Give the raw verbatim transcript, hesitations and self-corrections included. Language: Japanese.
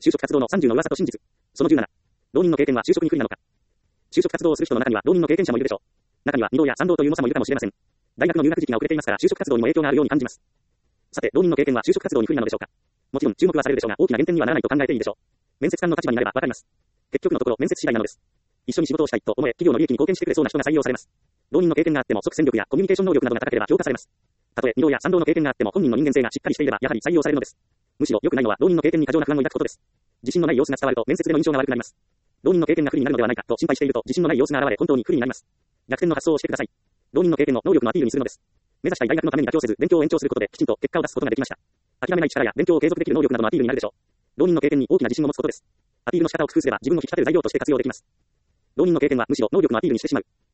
就職活動のさんじゅうの噂と真実。そのじゅうなな。浪人の経験は就職に不利なのか。就職活動をする人の中には浪人の経験者もいるでしょう。中には二浪や三浪という猛者もいるかもしれません。大学の入学時期が遅れていますから就職活動にも影響があるように感じます。さて、浪人の経験は就職活動に不利なのでしょうか。もちろん注目はされるでしょうが、大きな減点にはならないと考えていいでしょう。面接官の立場になればわかります。結局のところ面接次第なのです。一緒に仕事をしたいと思え、企業の利益に貢献してくれそうな人が採用されます。浪人の経験があっても即戦力やコミュニケーション能力などが高ければ評価されます。たとえ二浪や三浪の経験があっても本人の人間性がしっかりしていればやはり採用されるのです。むしろ良くないのは浪人の経験に過剰な不安を抱くことです。自信のない様子が伝わると面接での印象が悪くなります。浪人の経験が不利になるのではないかと心配していると自信のない様子が現れ本当に不利になります。逆転の発想をしてください。浪人の経験の能力のアピールにするのです。目指したい大学のために妥協せず勉強を延長することできちんと結果を出すことができました。諦めない力や勉強を継続できる能力などのアピールになるでしょう。浪人の経験に大きな自信を持つことです。アピールの仕方を工夫すれば自分の引き立てる材料として活用できます。浪人の経験はむしろ能力のアピールにしてしまう。